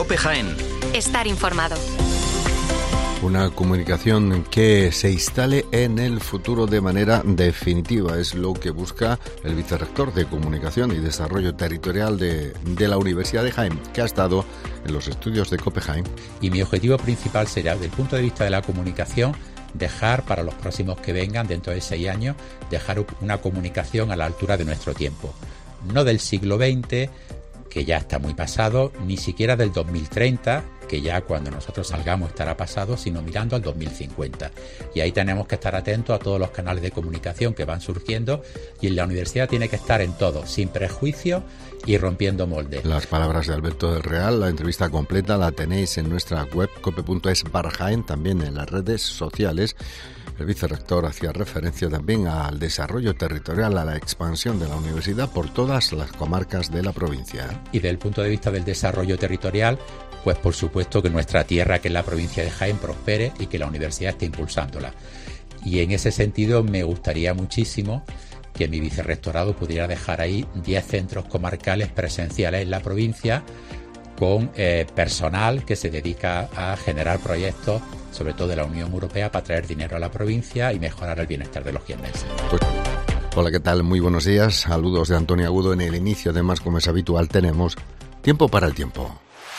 COPE Jaén. Estar informado. Una comunicación que se instale en el futuro de manera definitiva es lo que busca el vicerrector de Comunicación y Desarrollo Territorial de la Universidad de Jaén, que ha estado en los estudios de COPE Jaén. Y mi objetivo principal será, desde el punto de vista de la comunicación, dejar para los próximos que vengan, dentro de 6 años, dejar una comunicación a la altura de nuestro tiempo. No del siglo XX, que ya está muy pasado, ni siquiera del 2030, que ya cuando nosotros salgamos estará pasado, sino mirando al 2050. Y ahí tenemos que estar atentos a todos los canales de comunicación que van surgiendo, y en la universidad tiene que estar en todo, sin prejuicios y rompiendo moldes. Las palabras de Alberto del Real, la entrevista completa la tenéis en nuestra web cope.es/Jaén, también en las redes sociales. El vicerrector hacía referencia también al desarrollo territorial, a la expansión de la universidad por todas las comarcas de la provincia. Y desde el punto de vista del desarrollo territorial, pues por supuesto que nuestra tierra, que es la provincia de Jaén, prospere y que la universidad esté impulsándola. Y en ese sentido me gustaría muchísimo que mi vicerrectorado pudiera dejar ahí 10 centros comarcales presenciales en la provincia, con personal que se dedica a generar proyectos, sobre todo de la Unión Europea, para traer dinero a la provincia y mejorar el bienestar de los jiennenses. Pues, hola, ¿qué tal? Muy buenos días. Saludos de Antonio Agudo. En el inicio, además, como es habitual, tenemos Tiempo para el Tiempo.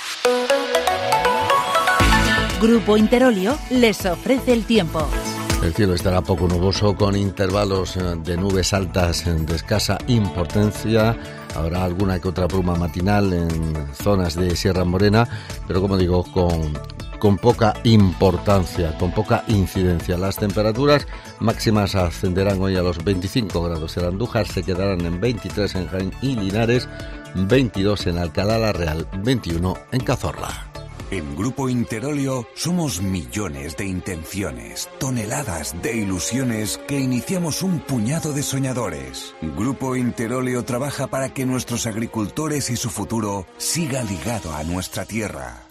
Grupo Interolio les ofrece el tiempo. El cielo estará poco nuboso, con intervalos de nubes altas de escasa importancia. Habrá alguna que otra bruma matinal en zonas de Sierra Morena, pero como digo, con poca importancia, con poca incidencia. Las temperaturas máximas ascenderán hoy a los 25 grados en Andújar, se quedarán en 23 en Jaén y Linares, 22 en Alcalá la Real, 21 en Cazorla. En Grupo Interolio somos millones de intenciones, toneladas de ilusiones que iniciamos un puñado de soñadores. Grupo Interolio trabaja para que nuestros agricultores y su futuro siga ligado a nuestra tierra.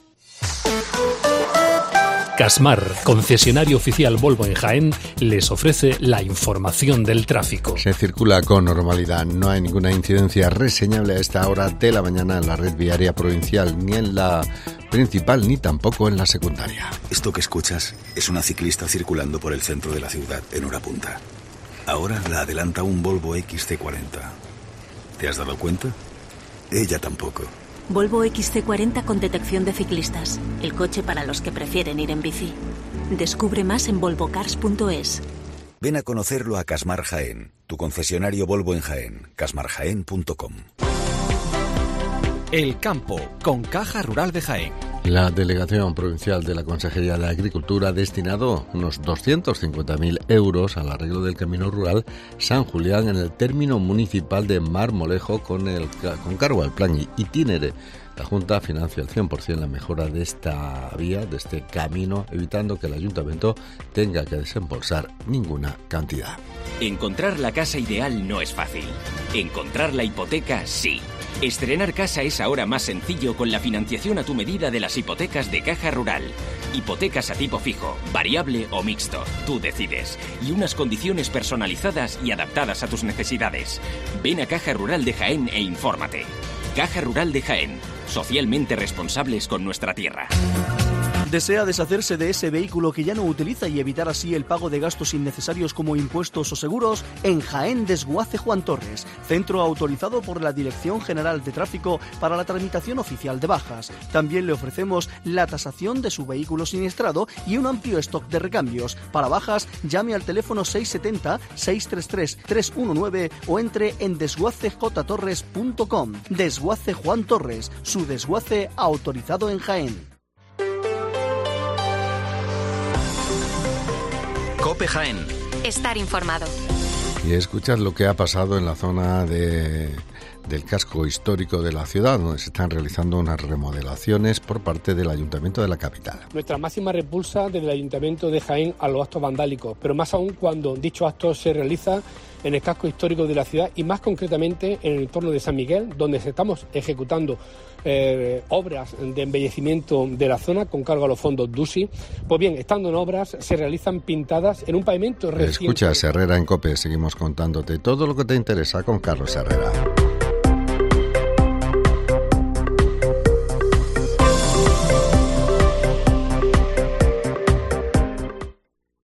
Casmar, concesionario oficial Volvo en Jaén, les ofrece la información del tráfico. Se circula con normalidad, no hay ninguna incidencia reseñable a esta hora de la mañana en la red viaria provincial, ni en la principal, ni tampoco en la secundaria. Esto que escuchas es una ciclista circulando por el centro de la ciudad en hora punta. Ahora la adelanta un Volvo XC40. ¿Te has dado cuenta? Ella tampoco. Volvo XC40 con detección de ciclistas. El coche para los que prefieren ir en bici. Descubre más en volvocars.es. Ven a conocerlo a Casmar Jaén, tu concesionario Volvo en Jaén, casmarjaén.com. El campo, con Caja Rural de Jaén. La Delegación Provincial de la Consejería de Agricultura ha destinado unos 250.000 euros al arreglo del camino rural San Julián en el término municipal de Marmolejo con cargo al plan itinere. La Junta financia al 100% la mejora de esta vía, de este camino, evitando que el Ayuntamiento tenga que desembolsar ninguna cantidad. Encontrar la casa ideal no es fácil. Encontrar la hipoteca, sí. Estrenar casa es ahora más sencillo con la financiación a tu medida de las hipotecas de Caja Rural. Hipotecas a tipo fijo, variable o mixto, tú decides. Y unas condiciones personalizadas y adaptadas a tus necesidades. Ven a Caja Rural de Jaén e infórmate. Caja Rural de Jaén, socialmente responsables con nuestra tierra. ¿Desea deshacerse de ese vehículo que ya no utiliza y evitar así el pago de gastos innecesarios como impuestos o seguros? En Jaén Desguace Juan Torres, centro autorizado por la Dirección General de Tráfico para la tramitación oficial de bajas. También le ofrecemos la tasación de su vehículo siniestrado y un amplio stock de recambios. Para bajas, llame al teléfono 670-633-319 o entre en desguacejtorres.com. Desguace Juan Torres, su desguace autorizado en Jaén. COPE Jaén. Estar informado. Y escuchad lo que ha pasado en la zona del casco histórico de la ciudad, donde se están realizando unas remodelaciones por parte del Ayuntamiento de la capital. Nuestra máxima repulsa desde el Ayuntamiento de Jaén a los actos vandálicos, pero más aún cuando dicho acto se realiza en el casco histórico de la ciudad y más concretamente en el entorno de San Miguel, donde estamos ejecutando obras de embellecimiento de la zona con cargo a los fondos DUSI. Pues bien, estando en obras, se realizan pintadas en un pavimento reciente. Escucha, Herrera en COPE, seguimos contándote todo lo que te interesa con Carlos Herrera.